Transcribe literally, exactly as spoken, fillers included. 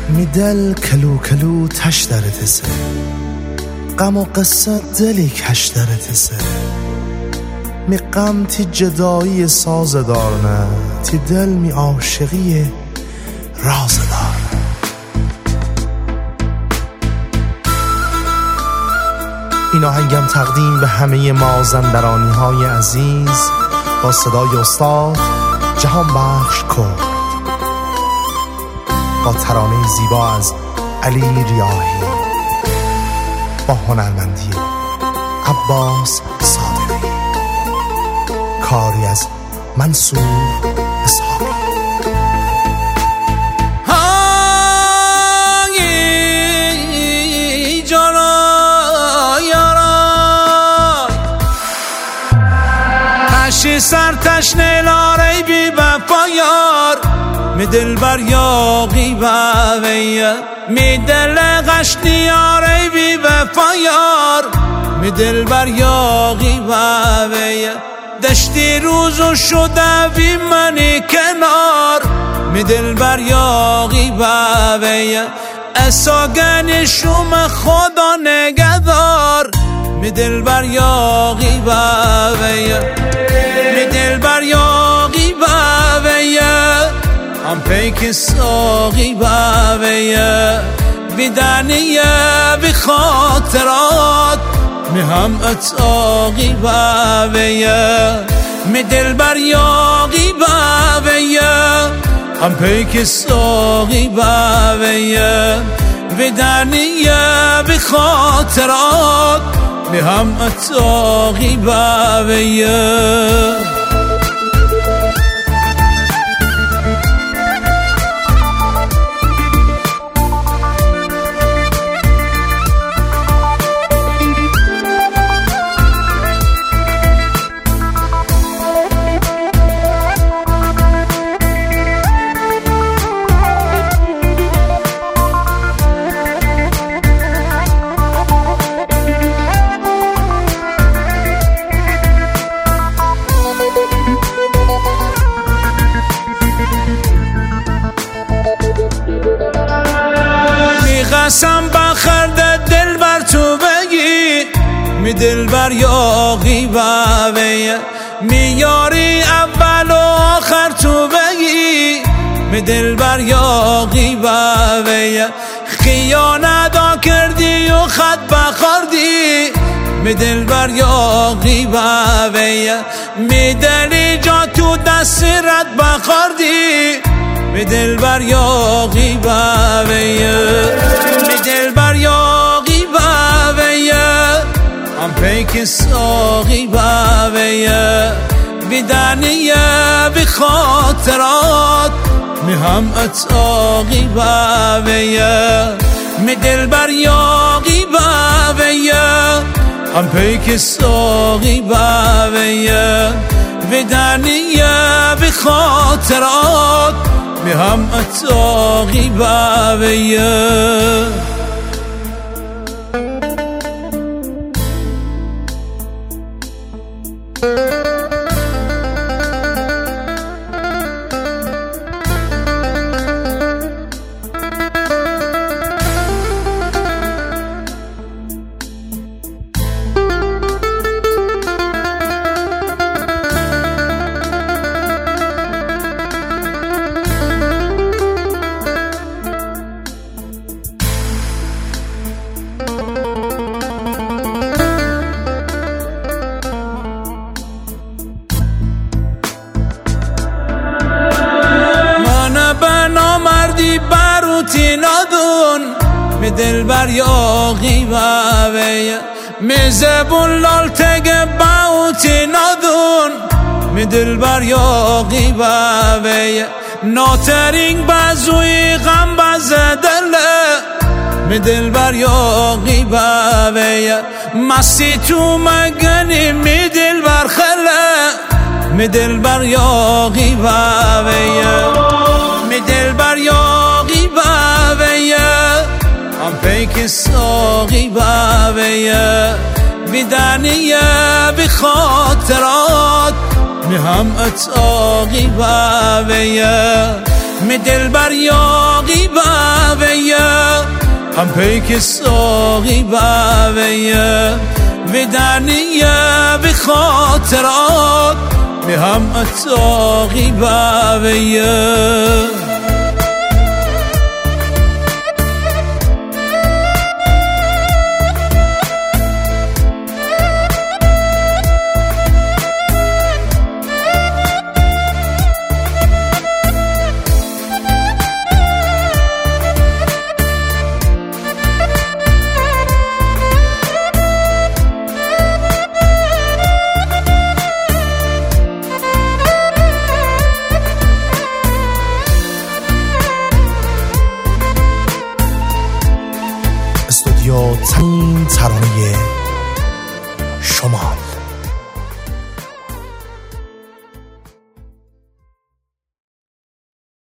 می دل کلو کلو تش درتسه غم و قصه دلی کش درتسه می غم تی جدایی ساز دارنه تی دل می عاشقی راز دارنه. این آهنگم تقدیم به همه مازندرانی های عزیز با صدای استاد جهان بخش کرد با ترانه زیبا از علی ریاحی با هنرمندی عباس صادقی، کاری از منصور اسحاقی. سر تشنه لاره بی وفا یار می دل بر یاقی ویا می دل غشنی یاره بی وفا یار می دل بر یاقی ویا دشتی روزو شده بی منی کنار می دل بر یاقی ویا اساگن شوم خدا نگهدار می دل بر یاقی ویا می دل بر یاقی ویا هم پیک ساقی ویا بیدنیه بی خاطرات می هم اتاقی ویا می دل بر یاقی ویا هم پیک ساقی ویا بیدنیه بی خاطرات می هم اتاقی ویا. قسم بخرده دل بر تو بگی می دل بر یاقی ویا میاری اول و آخر تو بگی می دل بر یاقی ویا خیانت کردی و خط بخوردی می دل بر یاقی ویا می دلی جا تو دست رد بخوردی می دل بر یاقی ویا می دل بر یاقی ویا هم پیک ساقی ویا بیدنیه بی خاطرات می هم اتاقی ویا می دل بر یاقی ویا هم پیک ساقی ویا بیدنیه بی خاطرات می هم اتاقی ویا. باروتی ندون می دل بر یاقی ویا می زبون لال تگ باوتی ندون می دل بر یاقی ویا ناترینگ بازوی غم بزدله می دل بر یاقی ویا مستی تو مگنی می دل بر خله می دل بر یاقی ویا می دل بر یاقی ویا هم پیک ساقی ویا میدنی به خاطرات می هم اتاقی باویه می دل بر یاقی باویه هم پیک ساقی باویه میدنی به خاطرات می هم اتاقی باویه استودیو ترین ترانه شما.